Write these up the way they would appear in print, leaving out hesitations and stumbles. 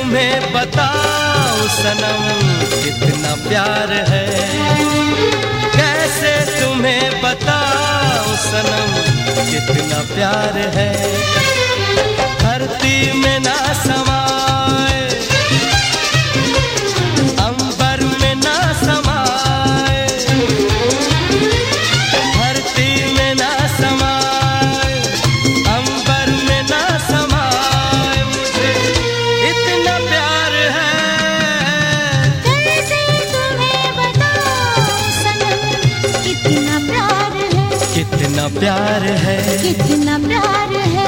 तुम्हें बताऊं सनम कितना प्यार है, कैसे तुम्हें बताऊं सनम कितना प्यार है। धरती में ना समाए, अंबर में ना समाए, धरती में ना समाए, अंबर में ना समाए, मुझे इतना प्यार है। कैसे तुम्हें बताऊं सनम कितना प्यार है, कितना प्यार है, कितना प्यार है।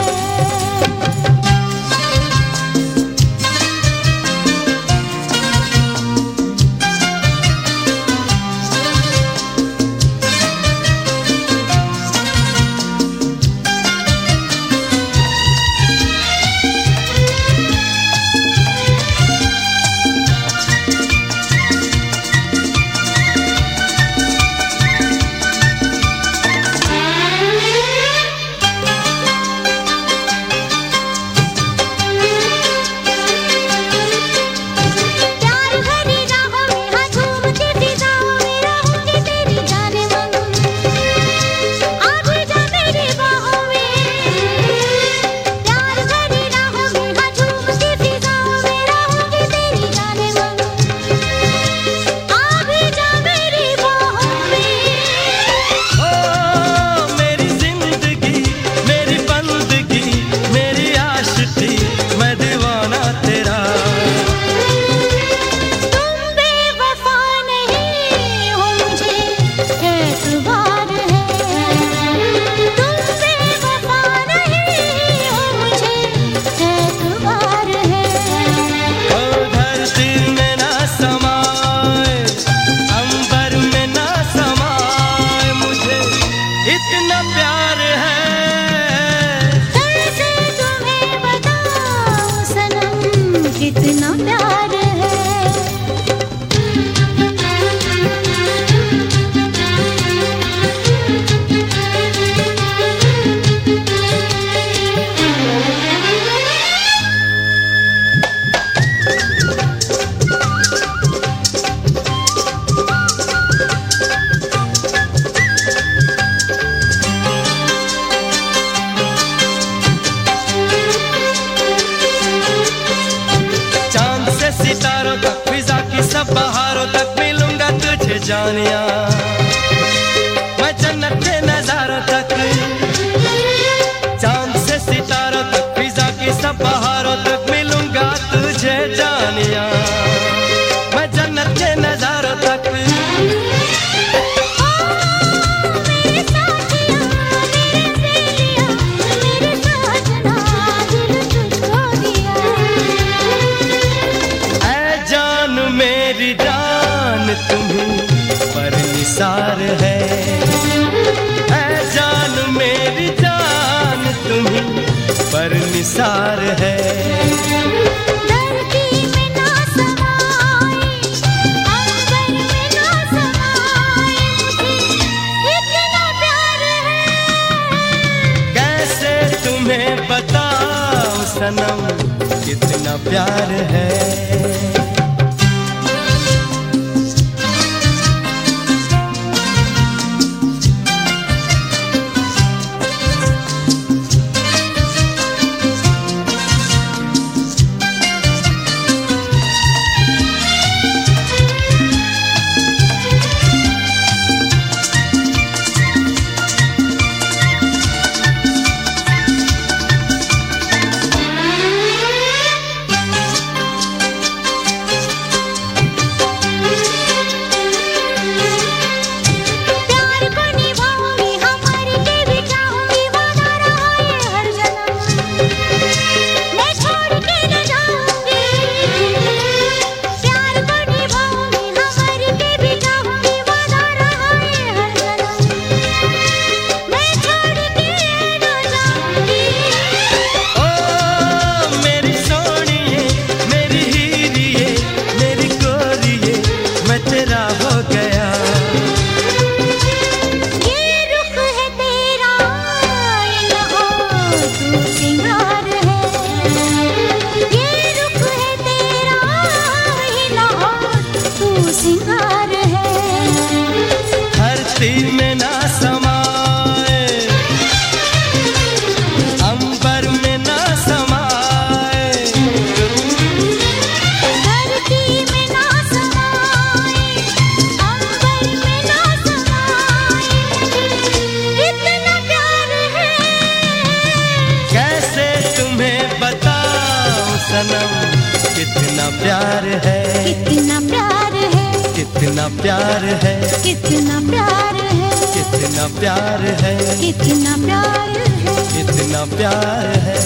इतना प्यार है। कैसे तुम्हें बताऊं सनम कितना प्यार है। सितारों तक फिजा की सब बहारों तक मिलूंगा तुझे जानिया, मैं जन्नत के नजारों तक। चांद से सितारों तक फिजा की सब बहारों तक मिलूंगा तुझे जानिया, मैं जन्नत के नजारों तक। मेरी जान तुम्हीं पर निसार है, ऐ जान मेरी जान तुम्हीं पर निसार है। धरती में ना समाए, अंबर में ना समाए, मुझे इतना प्यार है। कैसे तुम्हें बताऊं सनम कितना प्यार है। प्यार है, कितना प्यार है, कितना प्यार है, कितना प्यार है, कितना प्यार है, कितना प्यार है, कितना प्यार है।